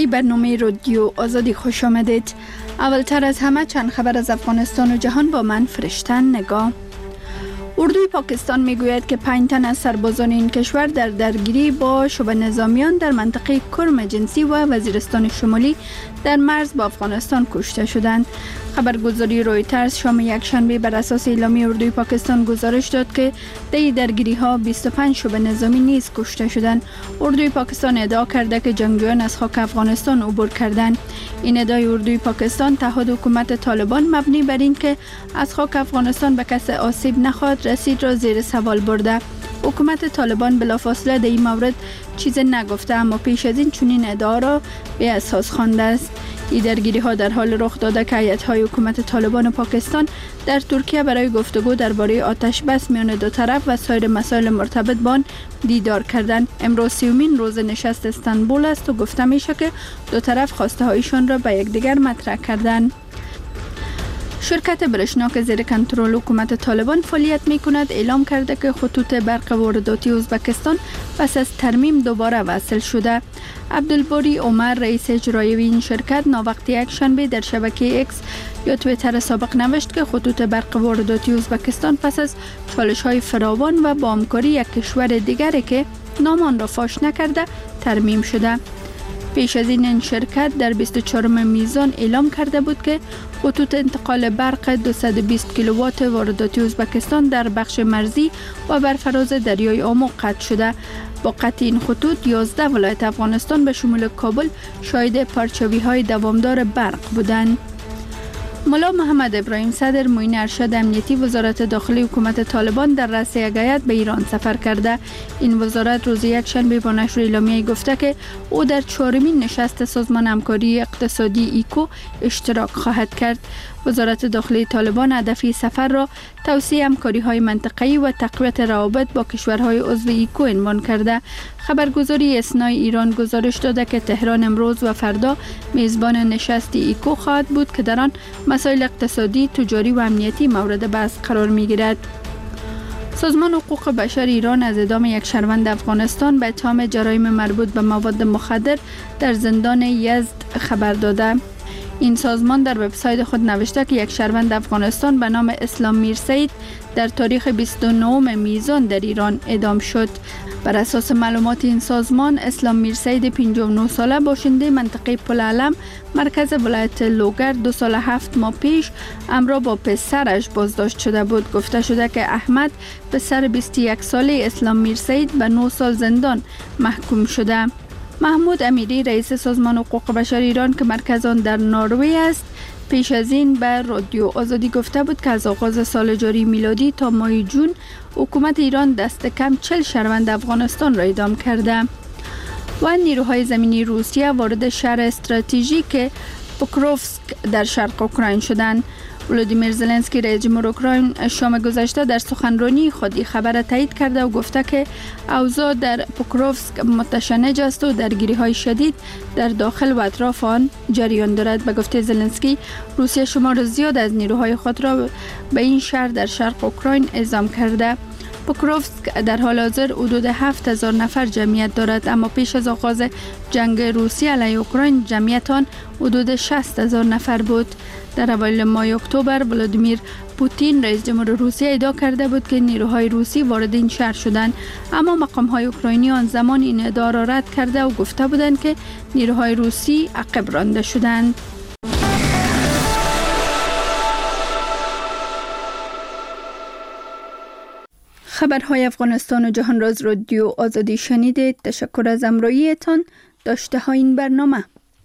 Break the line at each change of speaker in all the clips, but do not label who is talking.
به برنامه رادیو آزادی خوش آمدید. اولتر از همه چند خبر از افغانستان و جهان با من فرشتن نگاه. اردوی پاکستان میگوید که 5 تن از سربازان این کشور در درگیری با شبه نظامیان در منطقه کرم جنسی و وزیرستان شمالی در مرز با افغانستان کشته شدند. خبرگزاری رویترز شام یکشنبه بر اساس اعلامیه اردوی پاکستان گزارش داد که در درگیری ها 25 شبه نظامی نیز کشته شدند. اردوی پاکستان ادعا کرده که جنگجویان از خاک افغانستان عبور کردند. این ادعای اردوی پاکستان تحت حکومت طالبان مبنی بر این که از خاک افغانستان به کسی آسیب نخواهد رسید را زیر سوال برده. حکومت طالبان بلافاصله در این مورد چیز نگفته، اما پیش از این چنین ادعا را به اساس خوانده است. این درگیری ها در حال رخ داده که هیئت‌های حکومت طالبان و پاکستان در ترکیه برای گفتگو درباره آتش بس میان دو طرف و سایر مسائل مرتبط با آن دیدار کردند. امروز 30مین روز نشست استانبول است و گفته میشه که دو طرف خواسته هایشان را به یکدیگر مطرح کردند. شرکت برشناک زیر کنترل حکومت طالبان فعالیت می کند اعلام کرده که خطوط برق وارداتی ازبکستان پس از ترمیم دوباره وصل شده. عبدالباری عمر رئیس اجرایی این شرکت ناوقتی یکشنبه در شبکه اکس یا توییتر سابق نوشت که خطوط برق وارداتی ازبکستان پس از چالش‌های فراوان و با همکاری یک کشور دیگری که نام آن را فاش نکرده ترمیم شده. پیش از این شرکت در 24 میزان اعلام کرده بود که خطوط انتقال برق 220 کیلووات وارداتی ازبکستان در بخش مرزی و بر فراز دریای آمو قطع شده. با قطع این خطوط 11 ولایت افغانستان به شمول کابل شاهد پرچاوی‌های دوامدار برق بودند. ملا محمد ابراهیم صدر معین ارشد امنیتی وزارت داخلی حکومت طالبان در رأس یک هیئت به ایران سفر کرده. این وزارت روز یکشنبه با نشر اعلامیه گفته که او در 4مین نشست سازمان همکاری اقتصادی ایکو اشتراک خواهد کرد. وزارت داخلی طالبان هدف سفر را توسعه همکاری‌های منطقه‌ای و تقویت روابط با کشورهای عضو ایکو عنوان کرده. خبرگزاری اسنای ایران گزارش داده که تهران امروز و فردا میزبان نشست ایکو خواهد بود که در آن مسائل اقتصادی، تجاری و امنیتی مورد بحث قرار می‌گیرد. سازمان حقوق بشر ایران از اعدام یک شهروند افغانستان به اتهام جرایم مربوط به مواد مخدر در زندان یزد خبر داده. این سازمان در وبسایت خود نوشته که یک شهروند افغانستان به نام اسلام میرسید در تاریخ 29 میزان در ایران اعدام شد. بر اساس معلومات این سازمان، اسلام میرسید 59 ساله باشنده منطقه پل علم مرکز ولایت لوگر 2 سال 7 ماه پیش همراه با پسرش بازداشت شده بود. گفته شده که احمد پسر 21 ساله اسلام میرسید به 9 سال زندان محکوم شده. محمود امیری رئیس سازمان حقوق بشر ایران که مرکز آن در نروژ است پیش از این به رادیو آزادی گفته بود که از آغاز سال جاری میلادی تا ماه جون حکومت ایران دست کم 40 شهروند افغانستان را اعدام کرده. و نیروهای زمینی روسیه وارد شهر استراتژیک پوکروفسک در شرق اوکراین شدند. ولودیمیر زلنسکی رئیس جمهور اوکراین شام گذشته در سخنرانی خود خبر تایید کرده و گفته که اوضاع در پوکروفسک متشنج است و درگیری‌های شدید در داخل و اطراف آن جریان دارد. به گفته زلنسکی، روسیه شمار زیاد از نیروهای خود را به این شهر در شرق اوکراین اعزام کرده. پوکروفسک در حال حاضر حدود 7000 نفر جمعیت دارد، اما پیش از آغاز جنگ روسیه علیه اوکراین جمعیت آن حدود 60000 نفر بود. در اوایل ماه اکتبر ولادیمیر پوتین رئیس جمهور روسیه ادعا کرده بود که نیروهای روسی وارد این شهر شدند، اما مقام‌های اوکراینی آن زمان این ادعا را رد کرده و گفته بودند که نیروهای روسی عقب رانده شدند. خبرهای افغانستان و جهان را از رادیو آزادی شنیدید. تشکر از همراهیتان. داشته های این برنامه.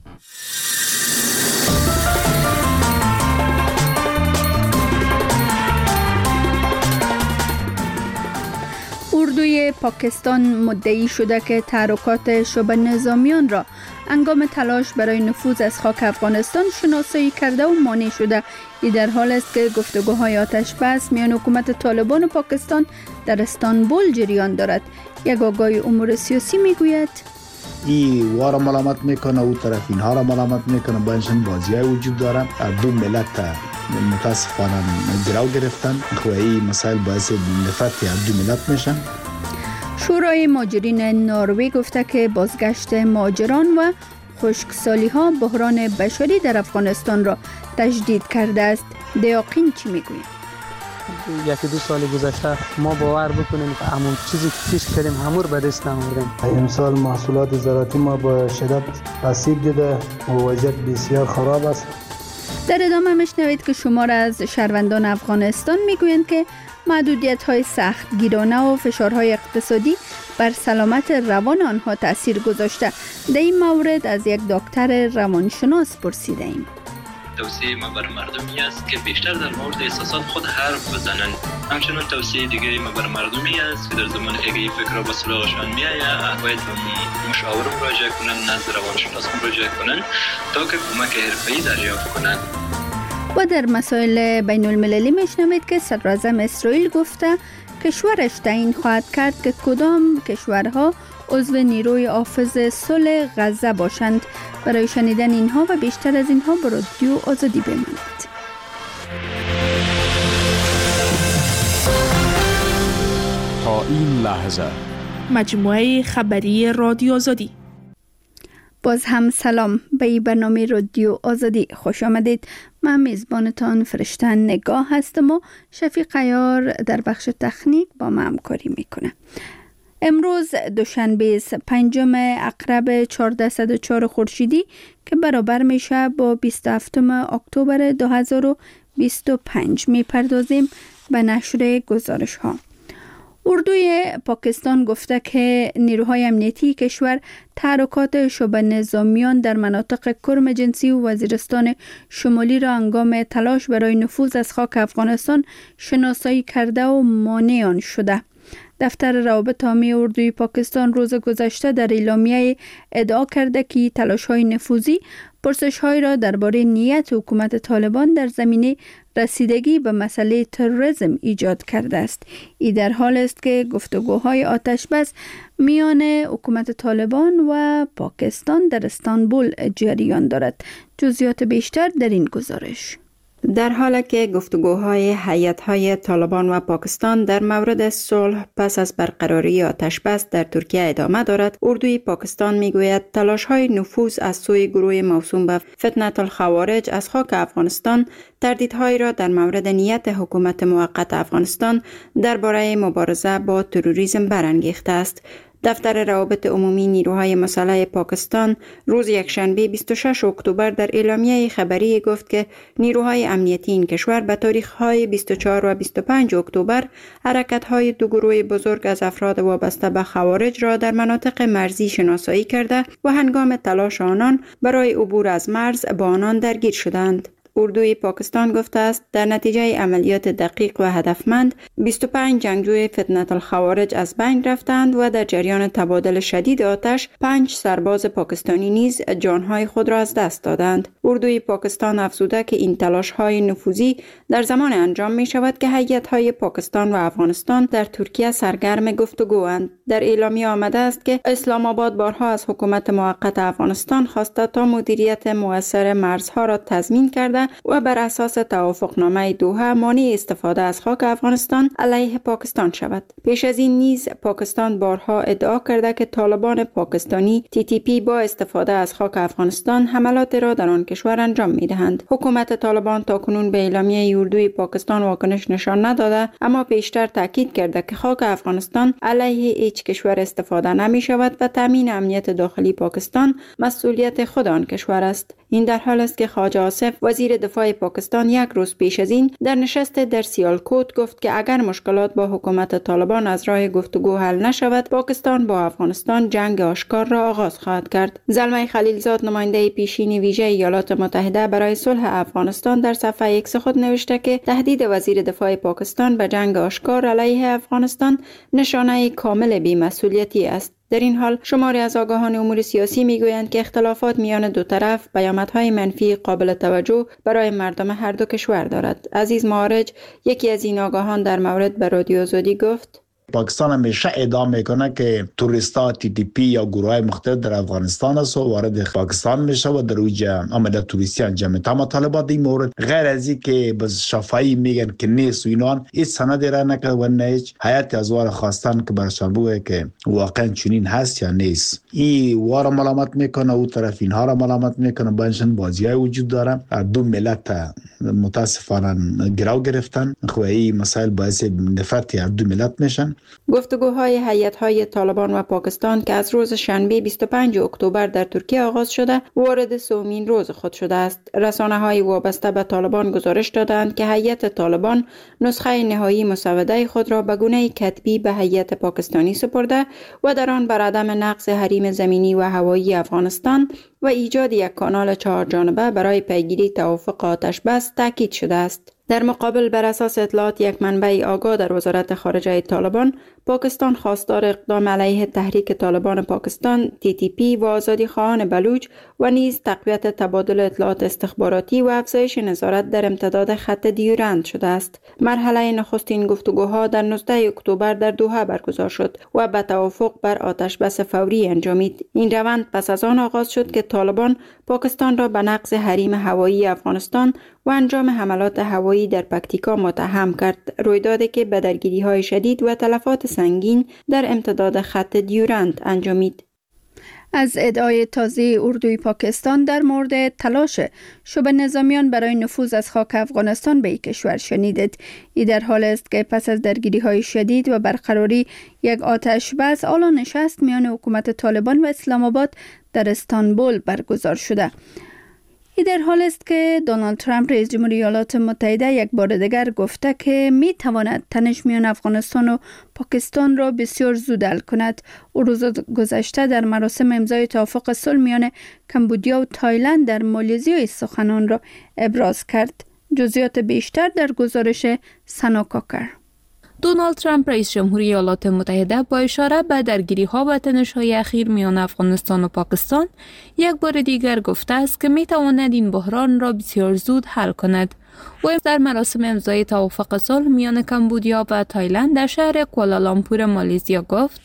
اردوی پاکستان مدعی شده که تحرکات شبه نظامیان را هنگام تلاش برای نفوذ از خاک افغانستان شناسایی کرده و مانع شده. این در حال است که گفتگوهای آتش بس میان حکومت طالبان و پاکستان در استانبول جریان دارد. یک آگاه امور سیاسی میگوید
این وارا ملامت میکنه، او طرف اینها را ملامت میکنه. باشن بازی‌های وجود دارن، دو ملت متاسفانه گرو گرفتن و این مسائل باعث نفرت دو ملت میشن.
شورای مهاجرین نروژ گفته که بازگشت مهاجران و خشکسالی ها بحران بشری در افغانستان را تجدید کرده است. دیاقین چی میگوید؟
یکی دو سال گذشته ما باور بکنیم که همون چیزی که پیش کردیم همون به دست نمی‌آوردیم.
امسال محصولات زراعتی ما با شدت آسیب دیده و وضعیت بسیار خراب است.
در ادامه میشنوید که شمار از شهروندان افغانستان میگویند که محدودیت‌های سختگیرانه و فشارهای اقتصادی بر سلامت روان آنها تأثیر گذاشته. در این مورد از یک دکتر روانشناس پرسیده ایم.
توصیه ما بر مردمی است که بیشتر در مورد احساسات خود حرف بزنند. همچنین توصیه دیگه ما بر مردمی است که در زمان اگه این فکر را به سراغشان میآید باید به مشاور مراجعه کنند، نزد روانشناس مراجعه کنند تا که کمک حرفه‌ای دریافت کنند.
و در مسائل بین المللی میشنوید که صدراعظم اسرائیل گفته کشورش تعیین خواهد کرد که کدام کشورها عضو نیروی حافظ صلح غزه باشند. برای شنیدن اینها و بیشتر از اینها به رادیو آزادی بمانید.
تا این لحظه
مجموعه خبری رادیو آزادی.
باز هم سلام به این برنامه رادیو آزادی خوش آمدید. من میزبانتان فرشته نگاه هستم و شفیق عیار در بخش تکنیک با ما همکاری میکنه. امروز دوشنبه 5 عقرب 1404 خورشیدی که برابر میشه با 27 اکتبر 2025 میپردازیم به نشر گزارش ها. اردوی پاکستان گفته که نیروهای امنیتی کشور تحرکات شبه نظامیان در مناطق کرم جنسی و وزیرستان شمالی را هنگام تلاش برای نفوذ از خاک افغانستان شناسایی کرده و مانع آن شده. دفتر روابط عامه اردوی پاکستان روز گذشته در اعلامیه ادعا کرده که تلاش‌های نفوذی پرسش‌هایی را درباره نیت حکومت طالبان در زمینه رسیدگی به مسئله تروریسم ایجاد کرده است. این در حال است که گفتگوهای آتش‌بس میان حکومت طالبان و پاکستان در استانبول جریان دارد. جزئیات بیشتر در این گزارش.
در حالی که گفتگوهای هیئت‌های طالبان و پاکستان در مورد صلح پس از برقراری آتش‌بس در ترکیه ادامه دارد، اردوی پاکستان میگوید تلاش‌های نفوذ از سوی گروه موسوم به فتنة الخوارج از خاک افغانستان تردیدهایی را در مورد نیت حکومت موقت افغانستان درباره مبارزه با تروریسم برانگیخته است. دفتر روابط عمومی نیروهای مسلح پاکستان روز یکشنبه 26 اکتبر در اعلامیه خبری گفت که نیروهای امنیتی این کشور به تاریخ‌های 24 و 25 اکتبر حرکت‌های دو گروه بزرگ از افراد وابسته به خوارج را در مناطق مرزی شناسایی کرده و هنگام تلاش آنان برای عبور از مرز با آنان درگیر شدند. اردوی پاکستان گفته است در نتیجه عملیات دقیق و هدفمند 25 جنگجوی فتنة الخوارج از بین رفتند و در جریان تبادل شدید آتش 5 سرباز پاکستانی نیز جانهای خود را از دست دادند. اردوی پاکستان افزوده که این تلاش‌های نفوذی در زمان انجام می شود که هیئت‌های پاکستان و افغانستان در ترکیه سرگرم گفتگواند. در اعلامیه آمده است که اسلام آباد بارها از حکومت موقت افغانستان خواسته تا مدیریت مؤثر مرزها را تضمین کرده و بر اساس توافقنامه دوحه مانع استفاده از خاک افغانستان علیه پاکستان شود. پیش از این نیز پاکستان بارها ادعا کرده که طالبان پاکستانی TTP با استفاده از خاک افغانستان حملات را در آن کشور انجام می‌دهند. حکومت طالبان تاکنون به اعلامیه اردوی پاکستان واکنش نشان نداده، اما پیشتر تاکید کرده که خاک افغانستان علیه هیچ کشور استفاده نمی‌شود و تامین امنیت داخلی پاکستان مسئولیت خود آن کشور است. این در حال است که خواجه آصف وزیر دفاع پاکستان یک روز پیش از این در نشست در سیالکوت گفت که اگر مشکلات با حکومت طالبان از راه گفتگو حل نشود، پاکستان با افغانستان جنگ آشکار را آغاز خواهد کرد. زلمه خلیلزاد نماینده پیشین ویژه ایالات متحده برای صلح افغانستان در صفحه ایکس خود نوشته که تهدید وزیر دفاع پاکستان به جنگ آشکار علیه افغانستان نشانه کامل بی‌مسئولیتی است. در این حال شماری از آگاهان امور سیاسی میگویند که اختلافات میان دو طرف پیامدهای منفی قابل توجه برای مردم هر دو کشور دارد. عزیز معارج، یکی از این آگاهان در مورد به رادیو آزادی گفت:
پاکستان همیشه ادعا میکنه که توریستا TTP یا گروهای مختلف در افغانستان است و وارد پاکستان میشه و در اوجا آمده توریستی انجام میده. اما طالبان این مورد غیر از این که بس شفاهی میگن که نیست و اینان هیچ سند را نکرد و نه هیچ هیئت ازوار خواستن که برشان بگه که واقعا چنین هست یا نیست. این وارا ملامت میکنه او طرف اینها را ملامت میکنه. بانشان بازیای وجود داره. دو ملت متاسفانه گرو گرفتن. این مسائل باعث نفرت هر دو ملت میشن.
گفتگوهای هیئت‌های طالبان و پاکستان که از روز شنبه 25 اکتبر در ترکیه آغاز شده وارد سومین روز خود شده است. رسانه‌های وابسته به طالبان گزارش دادند که هیئت طالبان نسخه نهایی مسوده خود را به گونه کتبی به هیئت پاکستانی سپرده و در آن بر عدم نقض حریم زمینی و هوایی افغانستان و ایجاد یک کانال 4 جانبه برای پیگیری توافق آتش بس تاکید شده است. در مقابل بر اساس اطلاعات یک منبع آگاه در وزارت خارجه طالبان، پاکستان خواستار اقدام علیه تحریک طالبان پاکستان TTP و آزادی خواهان بلوچ و نیز تقویت تبادل اطلاعات استخباراتی و افزایش نظارت در امتداد خط دیورند شده است. مرحله نخستین گفتگوها در 19 اکتبر در دوحه برگزار شد و به توافق بر آتش بس فوری انجامید. این روند پس از آن آغاز شد که طالبان پاکستان را به نقض حریم هوایی افغانستان و انجام حملات هوایی در پکتیکا متهم کرد، رویدادی که به درگیری‌های شدید و تلفات سنگین در امتداد خط دیورند انجامید.
از ادعای تازه اردوی پاکستان در مورد تلاش شبه نظامیان برای نفوذ از خاک افغانستان به این کشور شنیدید. این در حال است که پس از درگیری‌های شدید و برقراری یک آتش بس آلا نشست میان حکومت طالبان و اسلام آباد در استانبول برگزار شده. این در حال است که دونالد ترامپ رئیس جمهوری ایالات متحده یک بار دیگر گفته که می تواند تنش میان افغانستان و پاکستان را بسیار زود حل کند. او روز گذشته در مراسم امضای توافق صلح میان کمبودیا و تایلند در مالزی سخنان را ابراز کرد. جزئیات بیشتر در گزارش سنا کاکر.
دونالد ترامپ رئیس جمهوری ایالات متحده با اشاره به درگیری‌ها و تنش‌های اخیر میان افغانستان و پاکستان یک بار دیگر گفته است که می‌تواند این بحران را بسیار زود حل کند. او در مراسم امضای توافق صلح میان کمبودیا و تایلند در شهر کوالالامپور مالزیا گفت: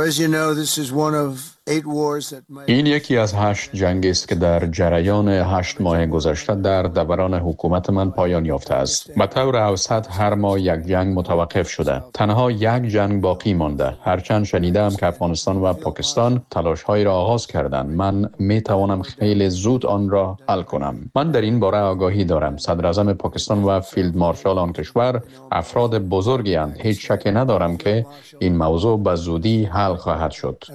این یکی از 8 جنگ است که در جریان 8 ماه گذشته در دوران حکومت من پایان یافته است. به طور اوسط هر ماه یک جنگ متوقف شده. تنها یک جنگ باقی مانده. هرچند شنیدم که افغانستان و پاکستان تلاش‌هایی را آغاز کردند، من می توانم خیلی زود آن را حل کنم. من در این باره آگاهی دارم. صدر اعظم پاکستان و فیلد مارشال آن کشور افراد بزرگی اند. هیچ شکی ندارم که این موضوع به زودی حل خواهد شد.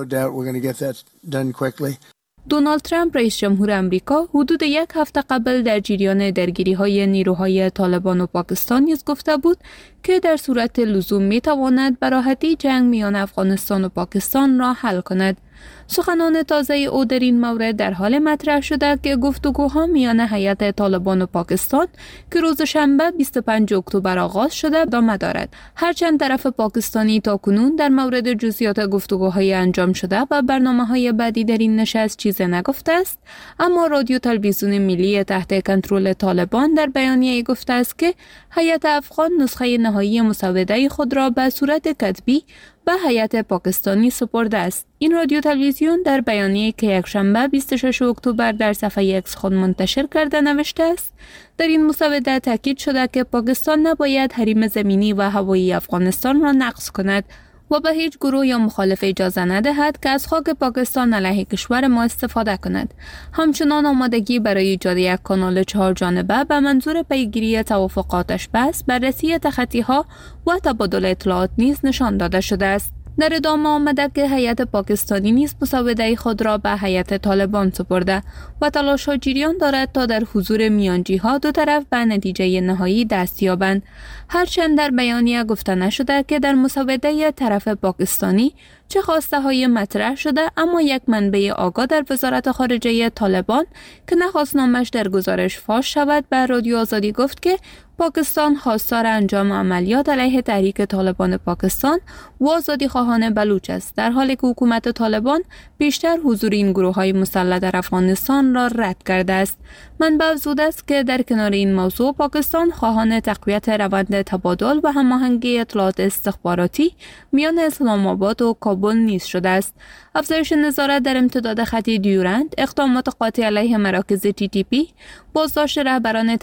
دونالد ترامپ رئیس جمهور امریکا حدود یک هفته قبل در جریان درگیری‌های نیروهای طالبان و پاکستان نیز گفته بود که در صورت لزوم می‌تواند به راحتی جنگ میان افغانستان و پاکستان را حل کند. سخنان تازه او در این مورد در حال مطرح شده که گفتگوها میان هیئت طالبان و پاکستان که روز شنبه 25 اکتبر آغاز شده ادامه دارد. هرچند طرف پاکستانی تاکنون در مورد جزئیات گفتگوهای انجام شده و برنامه‌های بعدی در این نشست چیزی نگفته است، اما رادیو تلویزیون ملی تحت کنترل طالبان در بیانیه گفته است که هیئت افغان نسخه نهایی مسوده خود را به صورت کتبی به هیئت پاکستانی سپرده است. این رادیو تلویزیون در بیانیه‌ای که یکشنبه 26 اکتبر در صفحه ایکس خود منتشر کرده نوشته است: در این مسوده تاکید شده که پاکستان نباید حریم زمینی و هوایی افغانستان را نقض کند و به هیچ گروه یا مخالف اجازه ندهد که از خاک پاکستان علیه کشور ما استفاده کند. همچنان آمادگی برای ایجاد یک کانال 4 جانبه به منظور پیگیری توافق آتش بس، بررسی تخطی‌ها و تبادل اطلاعات نیز نشان داده شده است. در ادامه آمده که هیئت پاکستانی نیز مسوده خود را به هیئت طالبان سپرده و تلاش‌ها جریان دارد تا در حضور میانجی‌ها دو طرف به نتیجه نهایی دست یابند. هرچند در بیانیه گفته نشده که در مسوده طرف پاکستانی چه خواسته های مطرح شده، اما یک منبع آگاه در وزارت خارجه طالبان که نخواست نامش در گزارش فاش شود به رادیو آزادی گفت که پاکستان خواستار انجام عملیات علیه تحریک طالبان پاکستان و آزادی خواهان بلوچ است، در حالی که حکومت طالبان بیشتر حضور این گروه‌های مسلح در افغانستان را رد کرده است. منبع افزوده است که در کنار این موضوع پاکستان خواهان تقویت روند تبادل و هماهنگی اطلاعات استخباراتی میان اسلام آباد و کابل نیز شده است. افزایش نظارت در امتداد خط دیورند، اقدامات قاطع علیه مراکز TTP، بازداشت رهبران